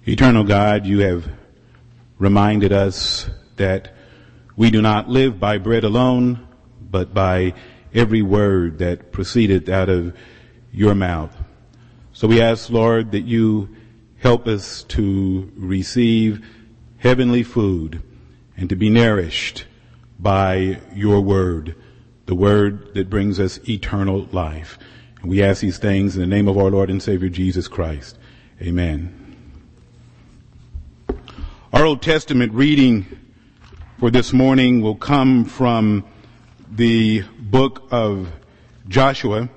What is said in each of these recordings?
Eternal God, you have reminded us that we do not live by bread alone, but by every word that proceeded out of your mouth. So we ask, Lord, that you help us to receive heavenly food and to be nourished by your word, the word that brings us eternal life. And we ask these things in the name of our Lord and Savior Jesus Christ. Amen. Our Old Testament reading for this morning will come from the book of Joshua.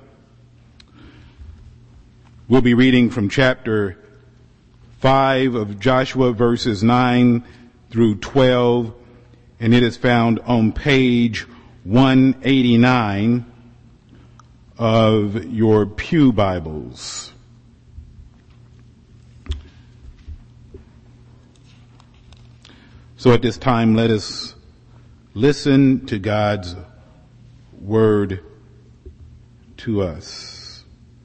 We'll be reading from chapter 5 of Joshua, verses 9 through 12, and it is found on page 189 of your pew Bibles. So at this time, let us listen to God's word to us.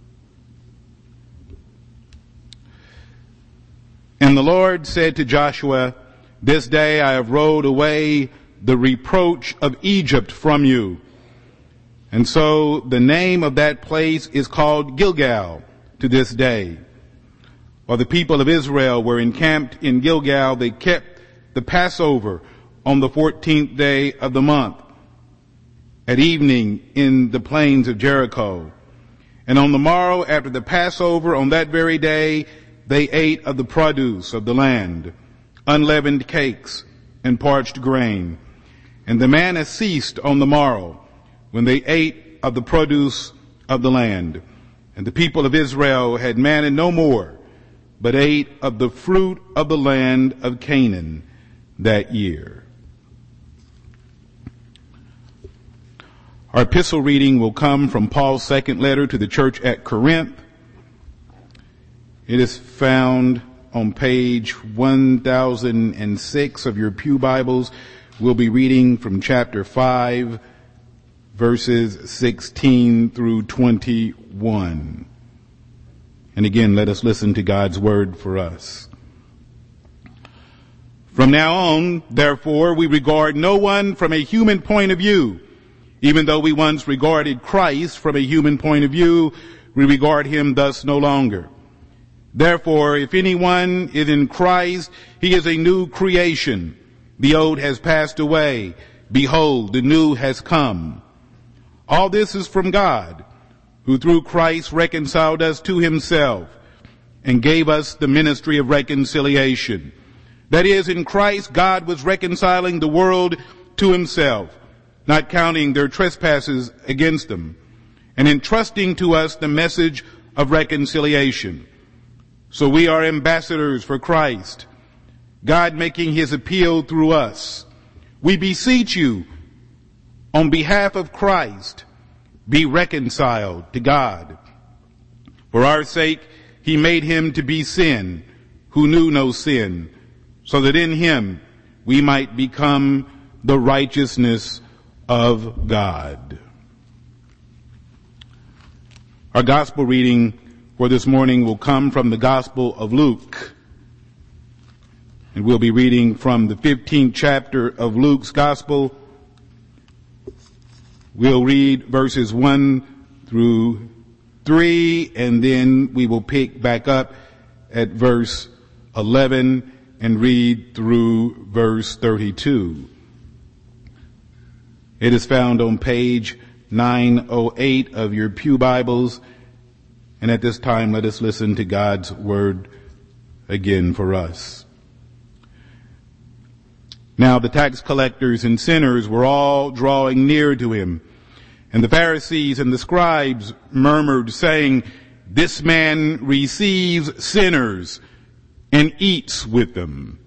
And the Lord said to Joshua, "This day I have rolled away the reproach of Egypt from you." And so the name of that place is called Gilgal to this day. While the people of Israel were encamped in Gilgal, they kept the Passover on the 14th day of the month at evening in the plains of Jericho. And on the morrow after the Passover, on that very day, they ate of the produce of the land, unleavened cakes and parched grain. And the manna ceased on the morrow when they ate of the produce of the land. And the people of Israel had manna no more, but ate of the fruit of the land of Canaan that year. Our epistle reading will come from Paul's second letter to the church at Corinth. It is found on page 1006 of your pew Bibles. We'll be reading from chapter 5, verses 16 through 21. And again, let us listen to God's word for us. From now on, therefore, we regard no one from a human point of view. Even though we once regarded Christ from a human point of view, we regard him thus no longer. Therefore, if anyone is in Christ, he is a new creation. The old has passed away. Behold, the new has come. All this is from God, who through Christ reconciled us to himself and gave us the ministry of reconciliation. That is, in Christ, God was reconciling the world to himself, not counting their trespasses against them, and entrusting to us the message of reconciliation. So we are ambassadors for Christ, God making his appeal through us. We beseech you, on behalf of Christ, be reconciled to God. For our sake, he made him to be sin, who knew no sin, so that in him we might become the righteousness of God. Our gospel reading for this morning will come from the Gospel of Luke. And we'll be reading from the 15th chapter of Luke's Gospel. We'll read verses 1 through 3, and then we will pick back up at verse 11 and read through verse 32. It is found on page 908 of your pew Bibles. And at this time, let us listen to God's word again for us. Now the tax collectors and sinners were all drawing near to him. And the Pharisees and the scribes murmured, saying, "This man receives sinners and eats with them."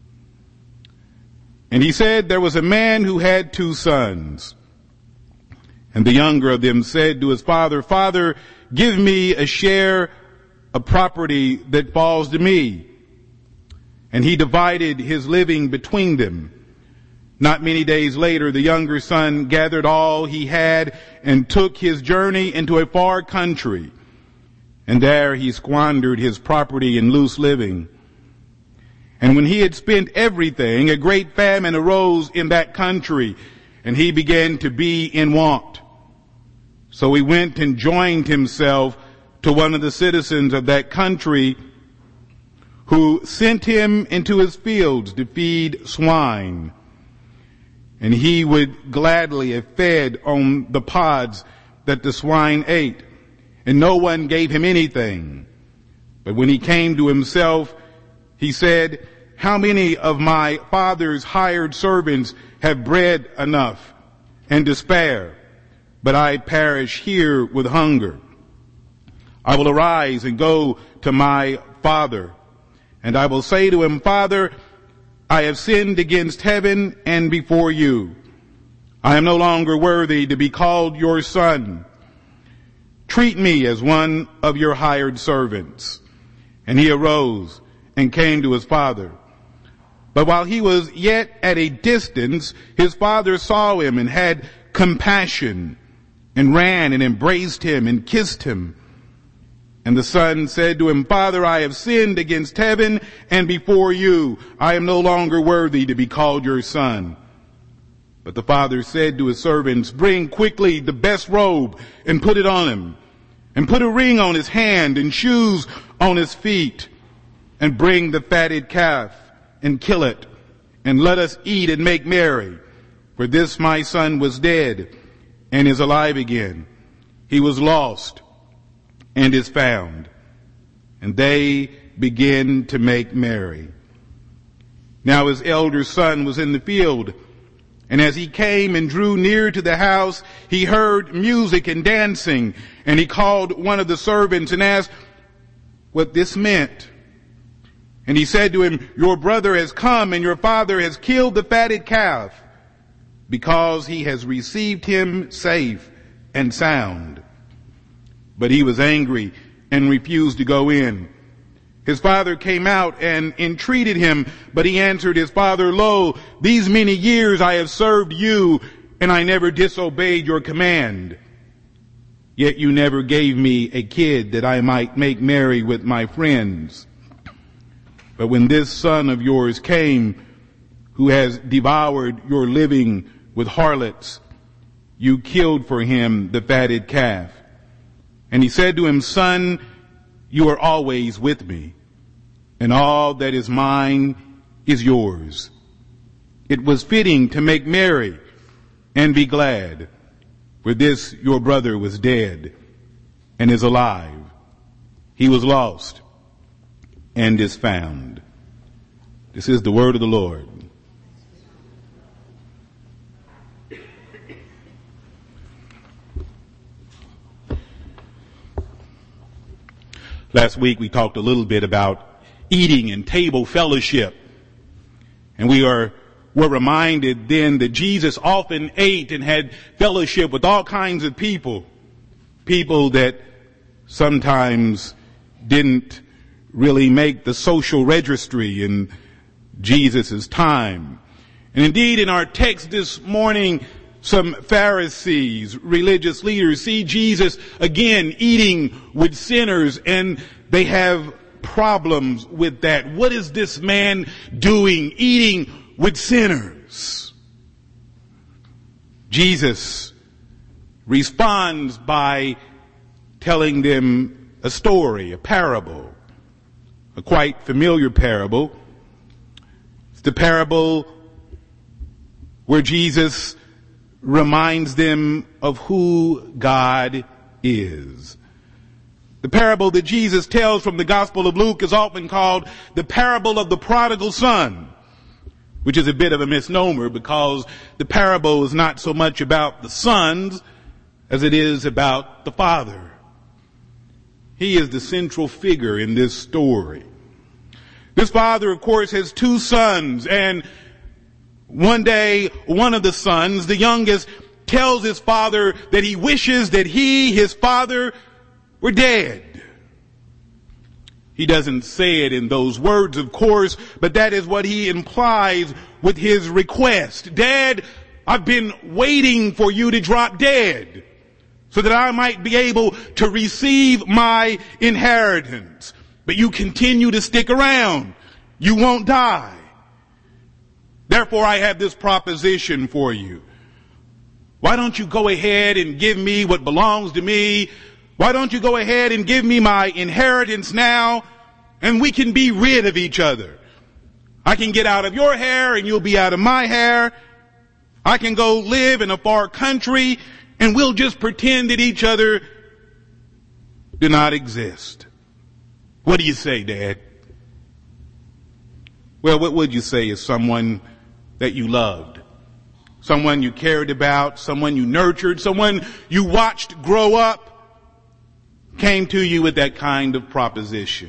And he said, "There was a man who had 2 sons. And the younger of them said to his father, 'Father, give me a share of property that falls to me.' And he divided his living between them. Not many days later, the younger son gathered all he had and took his journey into a far country. And there he squandered his property in loose living. And when he had spent everything, a great famine arose in that country, and he began to be in want. So he went and joined himself to one of the citizens of that country, who sent him into his fields to feed swine. And he would gladly have fed on the pods that the swine ate, and no one gave him anything. But when he came to himself, he said, "How many of my father's hired servants have bread enough and to spare, but I perish here with hunger? I will arise and go to my father, and I will say to him, Father, I have sinned against heaven and before you. I am no longer worthy to be called your son. Treat me as one of your hired servants." And he arose and came to his father. But while he was yet at a distance, his father saw him and had compassion, and ran and embraced him and kissed him. And the son said to him, "Father, I have sinned against heaven and before you. I am no longer worthy to be called your son." But the father said to his servants, "Bring quickly the best robe and put it on him, and put a ring on his hand and shoes on his feet, and bring the fatted calf and kill it, and let us eat and make merry. For this my son was dead and is alive again. He was lost and is found." And they begin to make merry. Now his elder son was in the field, and as he came and drew near to the house, he heard music and dancing, and he called one of the servants and asked what this meant. And he said to him, "Your brother has come, and your father has killed the fatted calf, because he has received him safe and sound." But he was angry and refused to go in. His father came out and entreated him, but he answered his father, "Lo, these many years I have served you, and I never disobeyed your command. Yet you never gave me a kid that I might make merry with my friends. But when this son of yours came, who has devoured your living with harlots, you killed for him the fatted calf." And he said to him, "Son, you are always with me, and all that is mine is yours. It was fitting to make merry and be glad, for this your brother was dead and is alive. He was lost and is found." This is the word of the Lord. Last week we talked a little bit about eating and table fellowship. And we were reminded then that Jesus often ate and had fellowship with all kinds of people. People that sometimes didn't really make the social registry in Jesus' time. And indeed, in our text this morning, some Pharisees, religious leaders, see Jesus again eating with sinners, and they have problems with that. What is this man doing, eating with sinners? Jesus responds by telling them a story, a parable, a quite familiar parable. It's the parable where Jesus reminds them of who God is. The parable that Jesus tells from the Gospel of Luke is often called the parable of the prodigal son, which is a bit of a misnomer because the parable is not so much about the sons as it is about the father. He is the central figure in this story. This father, of course, has two sons, and one day, one of the sons, the youngest, tells his father that he wishes that he, his father, were dead. He doesn't say it in those words, of course, but that is what he implies with his request. "Dad, I've been waiting for you to drop dead so that I might be able to receive my inheritance. But you continue to stick around. You won't die. Therefore, I have this proposition for you. Why don't you go ahead and give me what belongs to me? Why don't you go ahead and give me my inheritance now, and we can be rid of each other? I can get out of your hair and you'll be out of my hair. I can go live in a far country and we'll just pretend that each other do not exist. What do you say, Dad? Well, what would you say if someone that you loved, someone you cared about, someone you nurtured, someone you watched grow up, came to you with that kind of proposition?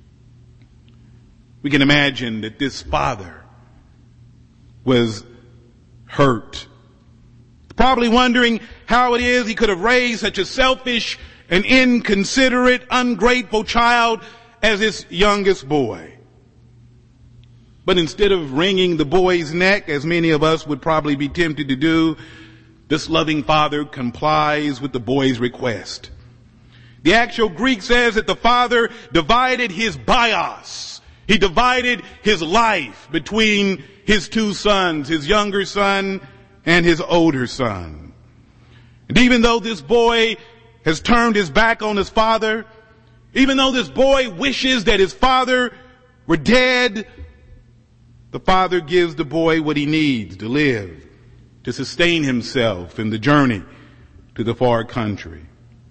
We can imagine that this father was hurt, probably wondering how it is he could have raised such a selfish and inconsiderate, ungrateful child as his youngest boy. But instead of wringing the boy's neck, as many of us would probably be tempted to do, this loving father complies with the boy's request. The actual Greek says that the father divided his bios. He divided his life between his two sons, his younger son and his older son. And even though this boy has turned his back on his father, even though this boy wishes that his father were dead, the father gives the boy what he needs to live, to sustain himself in the journey to the far country.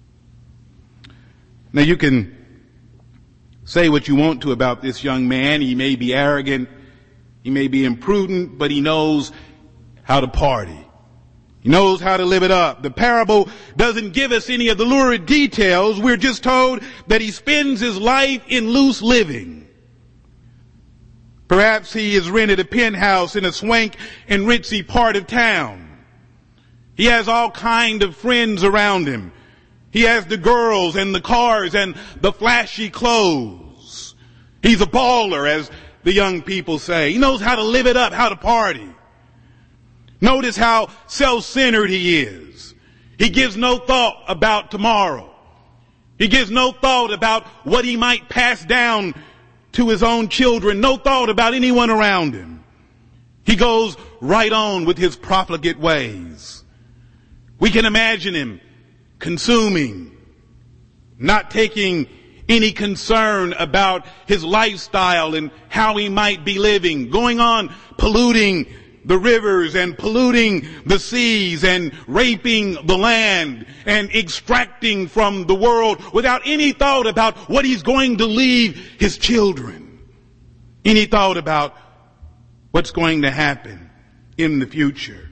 Now you can say what you want to about this young man. He may be arrogant, he may be imprudent, but he knows how to party. He knows how to live it up. The parable doesn't give us any of the lurid details. We're just told that he spends his life in loose living. Perhaps he has rented a penthouse in a swank and ritzy part of town. He has all kind of friends around him. He has the girls and the cars and the flashy clothes. He's a baller, as the young people say. He knows how to live it up, how to party. Notice how self-centered he is. He gives no thought about tomorrow. He gives no thought about what he might pass down to his own children. No thought about anyone around him. He goes right on with his profligate ways. We can imagine him consuming, not taking any concern about his lifestyle and how he might be living, going on polluting the rivers and polluting the seas and raping the land and extracting from the world without any thought about what he's going to leave his children, any thought about what's going to happen in the future.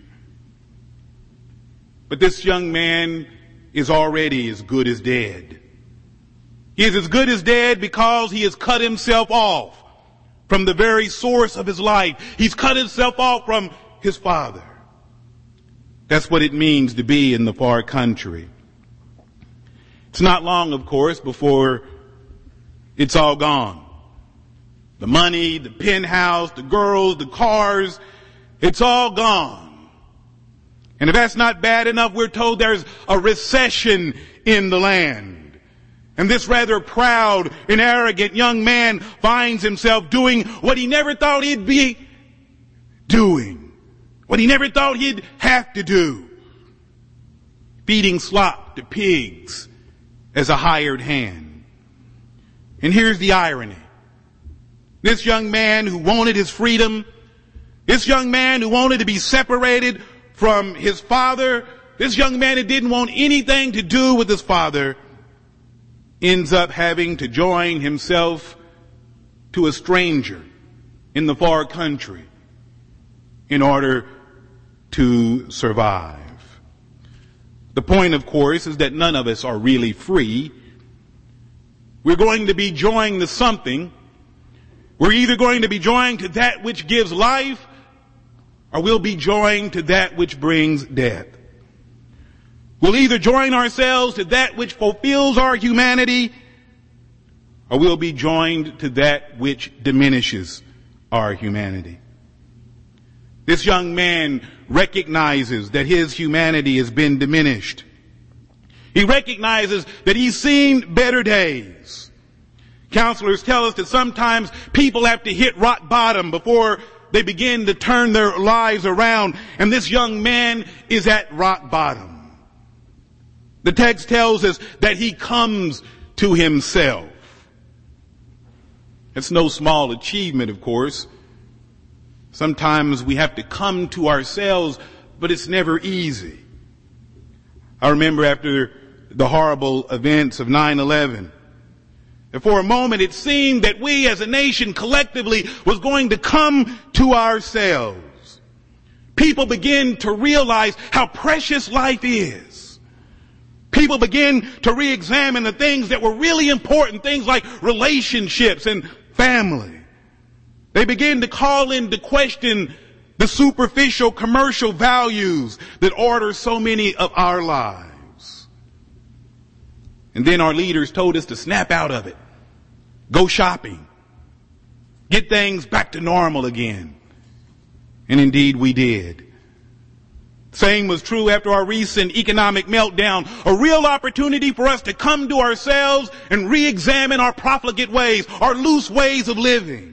But this young man is already as good as dead. He is as good as dead because he has cut himself off from the very source of his life. He's cut himself off from his father. That's what it means to be in the far country. It's not long, of course, before it's all gone. The money, the penthouse, the girls, the cars, it's all gone. And if that's not bad enough, we're told there's a recession in the land. And this rather proud and arrogant young man finds himself doing what he never thought he'd be doing, what he never thought he'd have to do, feeding slop to pigs as a hired hand. And here's the irony. This young man who wanted his freedom, this young man who wanted to be separated from his father, this young man who didn't want anything to do with his father, ends up having to join himself to a stranger in the far country in order to survive. The point, of course, is that none of us are really free. We're going to be joined to something. We're either going to be joined to that which gives life, or we'll be joined to that which brings death. We'll either join ourselves to that which fulfills our humanity, or we'll be joined to that which diminishes our humanity. This young man recognizes that his humanity has been diminished. He recognizes that he's seen better days. Counselors tell us that sometimes people have to hit rock bottom before they begin to turn their lives around. And this young man is at rock bottom. The text tells us that he comes to himself. It's no small achievement, of course. Sometimes we have to come to ourselves, but it's never easy. I remember after the horrible events of 9/11, and for a moment it seemed that we as a nation collectively was going to come to ourselves. People begin to realize how precious life is. People begin to re-examine the things that were really important, things like relationships and family. They begin to call into question the superficial commercial values that order so many of our lives. And then our leaders told us to snap out of it. Go shopping. Get things back to normal again. And indeed we did. Same was true after our recent economic meltdown. A real opportunity for us to come to ourselves and re-examine our profligate ways, our loose ways of living.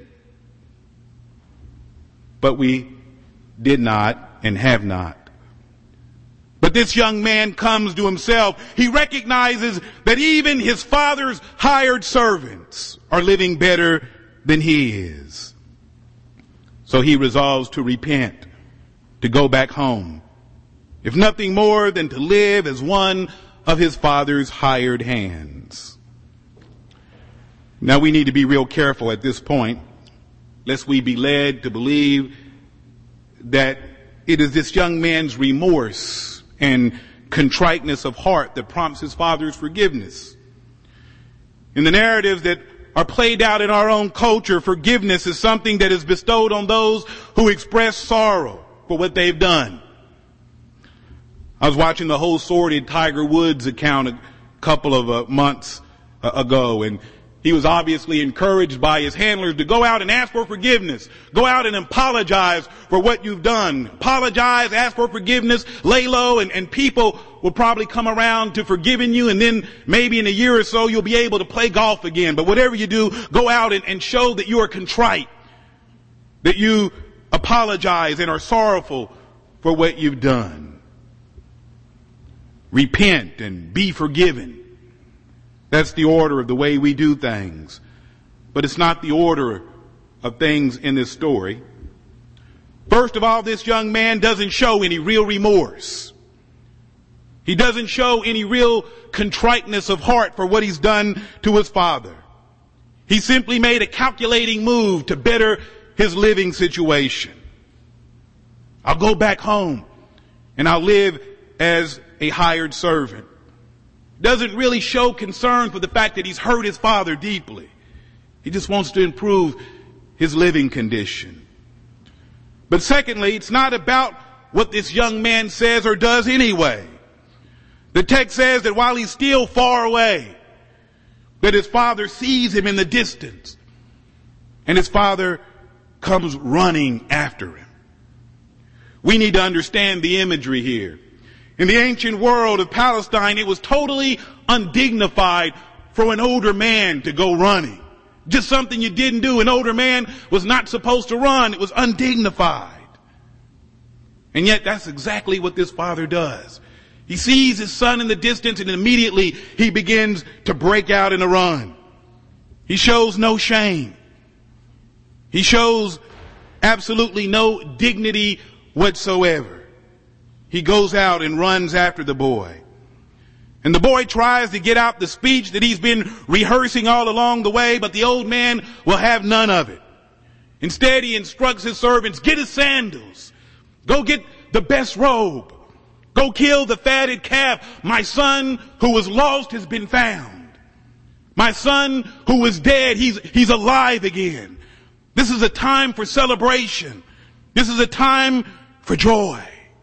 But we did not and have not. But this young man comes to himself. He recognizes that even his father's hired servants are living better than he is. So he resolves to repent, to go back home, if nothing more than to live as one of his father's hired hands. Now we need to be real careful at this point, lest we be led to believe that it is this young man's remorse and contriteness of heart that prompts his father's forgiveness. In the narratives that are played out in our own culture, forgiveness is something that is bestowed on those who express sorrow for what they've done. I was watching the whole sordid Tiger Woods account a couple of months ago, and he was obviously encouraged by his handlers to go out and ask for forgiveness. Go out and apologize for what you've done. Apologize, ask for forgiveness, lay low, and people will probably come around to forgiving you, and then maybe in a year or so you'll be able to play golf again. But whatever you do, go out and show that you are contrite, that you apologize and are sorrowful for what you've done. Repent and be forgiven. That's the order of the way we do things. But it's not the order of things in this story. First of all, this young man doesn't show any real remorse. He doesn't show any real contriteness of heart for what he's done to his father. He simply made a calculating move to better his living situation. I'll go back home and I'll live as a hired servant. Doesn't really show concern for the fact that he's hurt his father deeply. He just wants to improve his living condition. But secondly, it's not about what this young man says or does anyway. The text says that while he's still far away, that his father sees him in the distance, and his father comes running after him. We need to understand the imagery here. In the ancient world of Palestine, it was totally undignified for an older man to go running. Just something you didn't do. An older man was not supposed to run. It was undignified. And yet that's exactly what this father does. He sees his son in the distance, and immediately he begins to break out in a run. He shows no shame. He shows absolutely no dignity whatsoever. He goes out and runs after the boy. And the boy tries to get out the speech that he's been rehearsing all along the way, but the old man will have none of it. Instead, he instructs his servants, get his sandals. Go get the best robe. Go kill the fatted calf. My son who was lost has been found. My son who was dead, he's alive again. This is a time for celebration. This is a time for joy.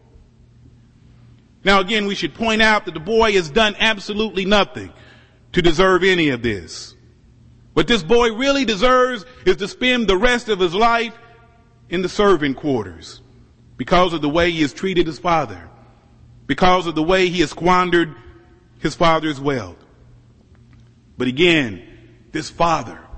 Now again, we should point out that the boy has done absolutely nothing to deserve any of this. What this boy really deserves is to spend the rest of his life in the servant quarters because of the way he has treated his father, because of the way he has squandered his father's wealth. But again, this father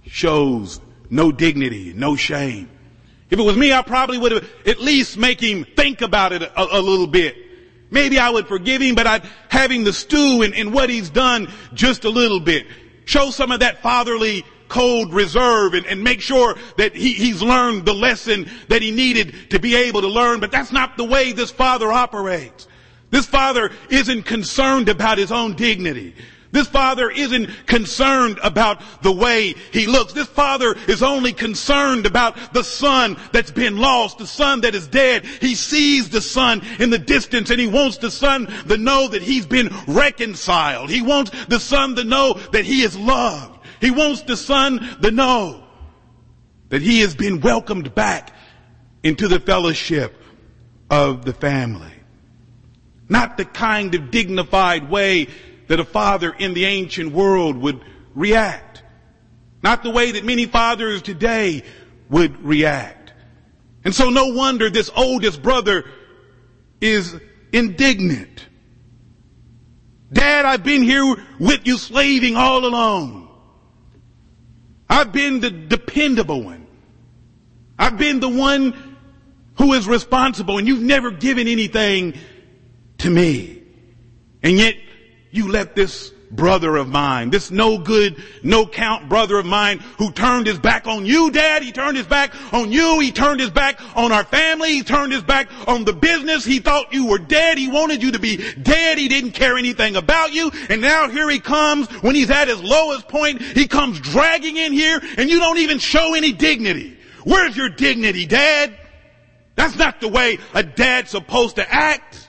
shows no dignity, no shame. If it was me, I probably would have at least make him think about it a little bit. Maybe I would forgive him, but I'd have him to stew in what he's done just a little bit. Show some of that fatherly cold reserve and make sure that he's learned the lesson that he needed to be able to learn. But that's not the way this father operates. This father isn't concerned about his own dignity. This father isn't concerned about the way he looks. This father is only concerned about the son that's been lost, the son that is dead. He sees the son in the distance and he wants the son to know that he's been reconciled. He wants the son to know that he is loved. He wants the son to know that he has been welcomed back into the fellowship of the family. Not the kind of dignified way that a father in the ancient world would react. Not the way that many fathers today would react. And so no wonder this oldest brother is indignant. Dad, I've been here with you slaving all alone. I've been the dependable one. I've been the one who is responsible, and you've never given anything to me. And yet you let this brother of mine, this no good, no count brother of mine who turned his back on you, Dad, he turned his back on you, he turned his back on our family, he turned his back on the business, he thought you were dead, he wanted you to be dead, he didn't care anything about you, and now here he comes, when he's at his lowest point, he comes dragging in here, and you don't even show any dignity. Where's your dignity, Dad? That's not the way a dad's supposed to act.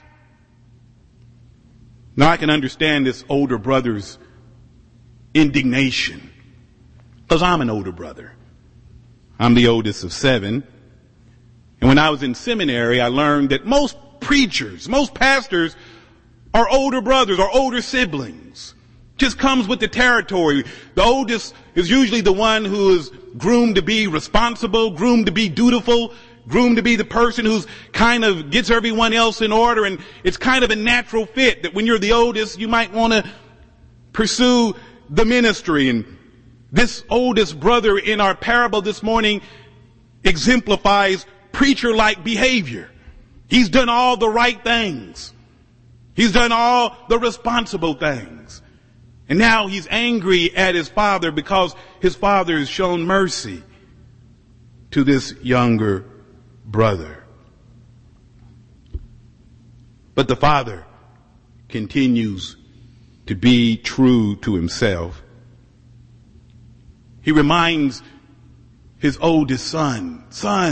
Now I can understand this older brother's indignation, because I'm an older brother. I'm the oldest of 7. And when I was in seminary, I learned that most preachers, most pastors are older brothers or older siblings. Just comes with the territory. The oldest is usually the one who is groomed to be responsible, groomed to be dutiful, groomed to be the person who's kind of gets everyone else in order, and it's kind of a natural fit that when you're the oldest, you might want to pursue the ministry. And this oldest brother in our parable this morning exemplifies preacher-like behavior. He's done all the right things. He's done all the responsible things. And now he's angry at his father because his father has shown mercy to this younger brother. But the father continues to be true to himself. He reminds his oldest son,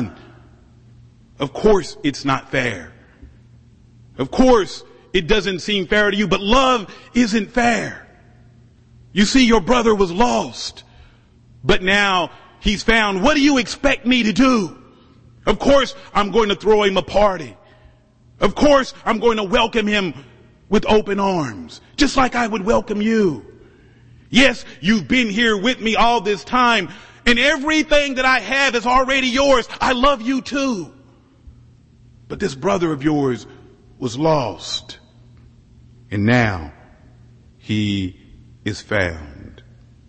of course it's not fair. Of course it doesn't seem fair to you, but love isn't fair. You see, your brother was lost, but now he's found. What do you expect me to do? Of course, I'm going to throw him a party. Of course, I'm going to welcome him with open arms, just like I would welcome you. Yes, you've been here with me all this time, and everything that I have is already yours. I love you too. But this brother of yours was lost, and now he is found.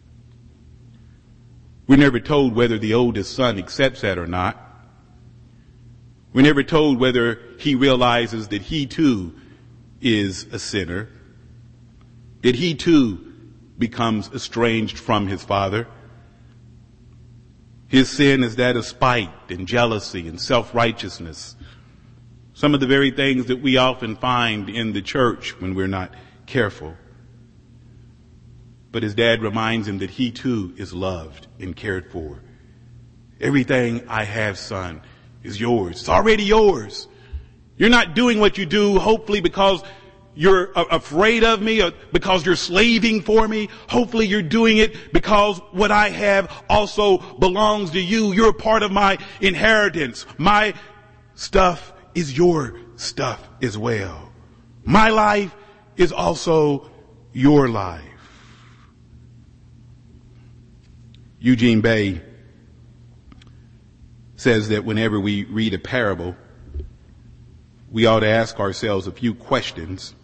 We're never told whether the oldest son accepts that or not. We're never told whether he realizes that he too is a sinner, that he too becomes estranged from his father. His sin is that of spite and jealousy and self-righteousness. Some of the very things that we often find in the church when we're not careful. But his dad reminds him that he too is loved and cared for. Everything I have, son, is yours. It's already yours. You're not doing what you do, hopefully, because you're afraid of me or because you're slaving for me. Hopefully you're doing it because what I have also belongs to you. You're a part of my inheritance. My stuff is your stuff as well. My life is also your life. Eugene Bay says that whenever we read a parable, we ought to ask ourselves a few questions.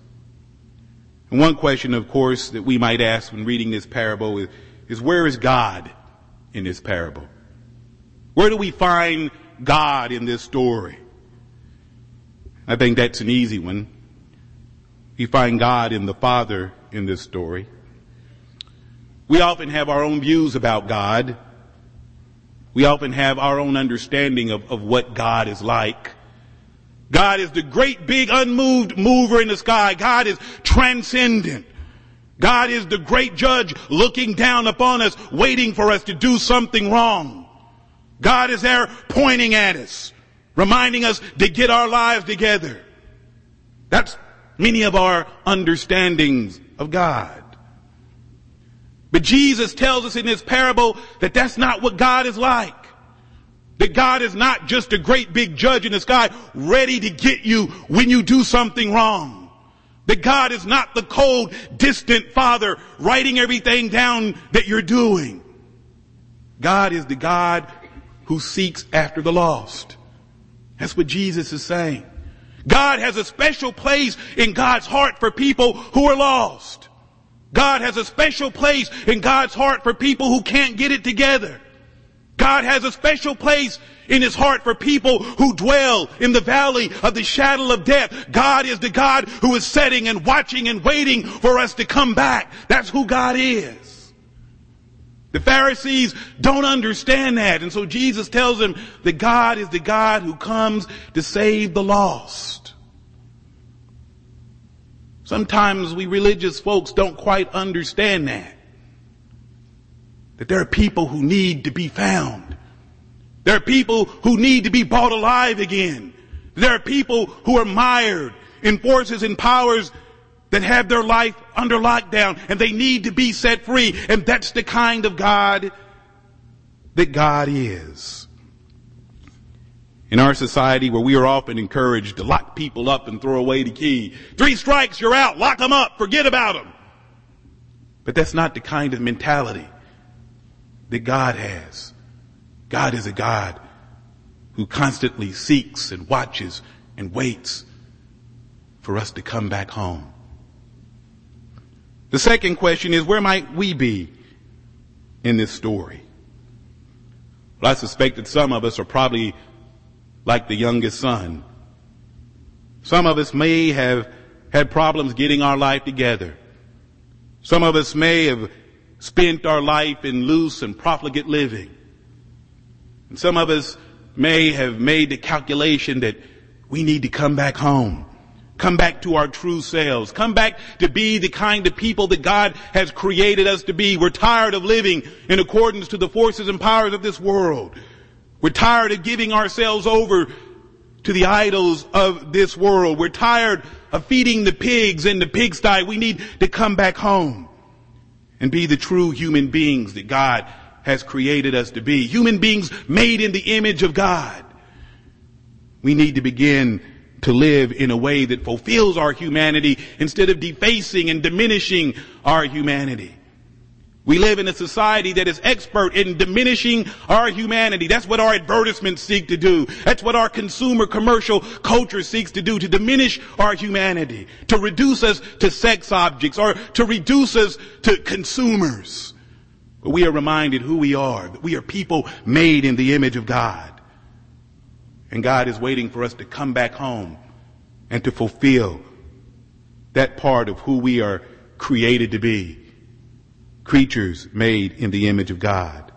And one question, of course, that we might ask when reading this parable is where is God in this parable? Where do we find God in this story? I think that's an easy one. We find God in the Father in this story. We often have our own views about God. We often have our own understanding of what God is like. God is the great big unmoved mover in the sky. God is transcendent. God is the great judge looking down upon us, waiting for us to do something wrong. God is there pointing at us, reminding us to get our lives together. That's many of our understandings of God. But Jesus tells us in this parable that that's not what God is like. That God is not just a great big judge in the sky ready to get you when you do something wrong. That God is not the cold, distant Father writing everything down that you're doing. God is the God who seeks after the lost. That's what Jesus is saying. God has a special place in God's heart for people who are lost. God has a special place in God's heart for people who can't get it together. God has a special place in his heart for people who dwell in the valley of the shadow of death. God is the God who is sitting and watching and waiting for us to come back. That's who God is. The Pharisees don't understand that. And so Jesus tells them that God is the God who comes to save the lost. Sometimes we religious folks don't quite understand that. That there are people who need to be found. There are people who need to be brought alive again. There are people who are mired in forces and powers that have their life under lockdown and they need to be set free. And that's the kind of God that God is. In our society where we are often encouraged to lock people up and throw away the key. 3 strikes, you're out. Lock them up. Forget about them. But that's not the kind of mentality that God has. God is a God who constantly seeks and watches and waits for us to come back home. The second question is, where might we be in this story? Well, I suspect that some of us are probably like the youngest son. Some of us may have had problems getting our life together. Some of us may have spent our life in loose and profligate living. And some of us may have made the calculation that we need to come back home. Come back to our true selves. Come back to be the kind of people that God has created us to be. We're tired of living in accordance to the forces and powers of this world. We're tired of giving ourselves over to the idols of this world. We're tired of feeding the pigs in the pigsty. We need to come back home and be the true human beings that God has created us to be. Human beings made in the image of God. We need to begin to live in a way that fulfills our humanity instead of defacing and diminishing our humanity. We live in a society that is expert in diminishing our humanity. That's what our advertisements seek to do. That's what our consumer commercial culture seeks to do, to diminish our humanity, to reduce us to sex objects or to reduce us to consumers. But we are reminded who we are, that we are people made in the image of God. And God is waiting for us to come back home and to fulfill that part of who we are created to be. Creatures made in the image of God.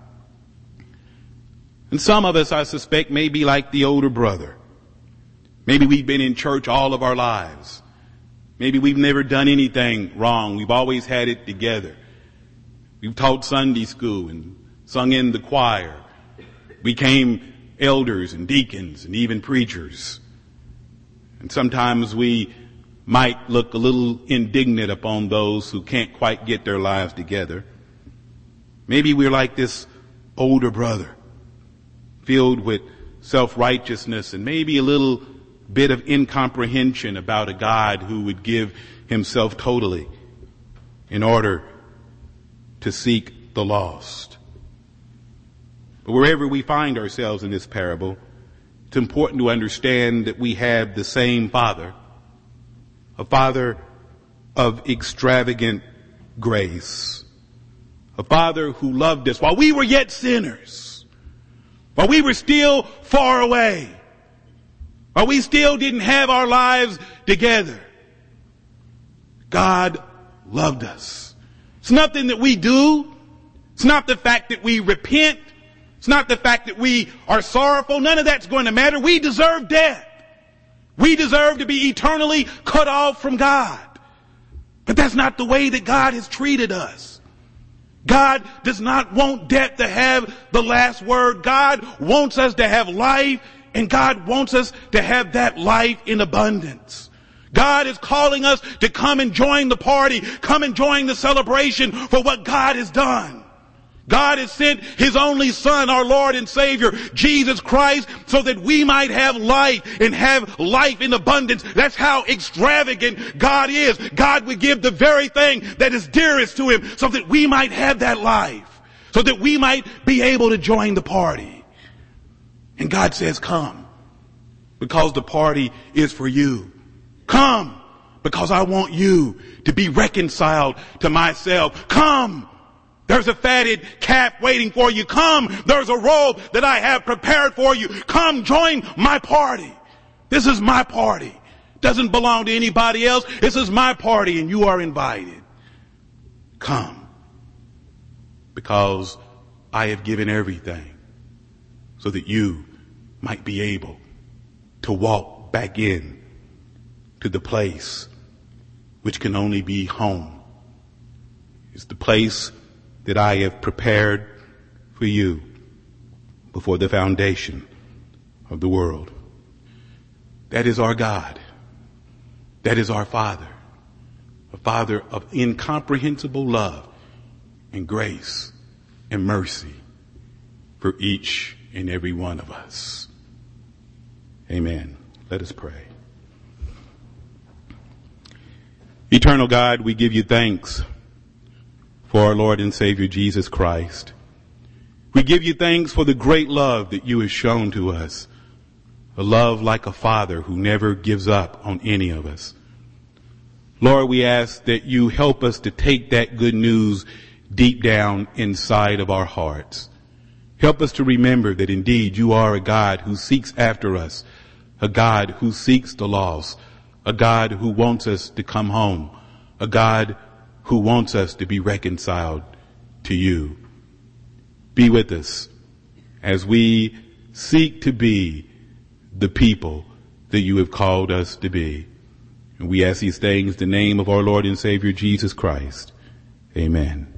And some of us, I suspect, may be like the older brother. Maybe we've been in church all of our lives. Maybe we've never done anything wrong. We've always had it together. We've taught Sunday school and sung in the choir. We became elders and deacons and even preachers. And sometimes we might look a little indignant upon those who can't quite get their lives together. Maybe we're like this older brother, filled with self-righteousness and maybe a little bit of incomprehension about a God who would give himself totally in order to seek the lost. But wherever we find ourselves in this parable, it's important to understand that we have the same Father, a Father of extravagant grace, A Father who loved us while we were yet sinners, while we were still far away, while we still didn't have our lives together. God loved us. It's nothing that we do. It's not the fact that we repent. It's not the fact that we are sorrowful. None of that's going to matter. We deserve death. We deserve to be eternally cut off from God. But that's not the way that God has treated us. God does not want death to have the last word. God wants us to have life, and God wants us to have that life in abundance. God is calling us to come and join the party, come and join the celebration for what God has done. God has sent His only Son, our Lord and Savior, Jesus Christ, so that we might have life and have life in abundance. That's how extravagant God is. God would give the very thing that is dearest to Him so that we might have that life, so that we might be able to join the party. And God says, come, because the party is for you. Come, because I want you to be reconciled to myself. Come, there's a fatted calf waiting for you. Come, there's a robe that I have prepared for you. Come, join my party. This is my party. Doesn't belong to anybody else. This is my party, and you are invited. Come, because I have given everything so that you might be able to walk back in to the place which can only be home. It's the place that I have prepared for you before the foundation of the world. That is our God. That is our Father. A Father of incomprehensible love and grace and mercy for each and every one of us. Amen. Let us pray. Eternal God, we give you thanks for our Lord and Savior Jesus Christ. We give you thanks for the great love that you have shown to us, a love like a father who never gives up on any of us. Lord, we ask that you help us to take that good news deep down inside of our hearts. Help us to remember that indeed you are a God who seeks after us, a God who seeks the lost, a God who wants us to come home, a God who wants us to be reconciled to you. Be with us as we seek to be the people that you have called us to be. And we ask these things in the name of our Lord and Savior Jesus Christ. Amen.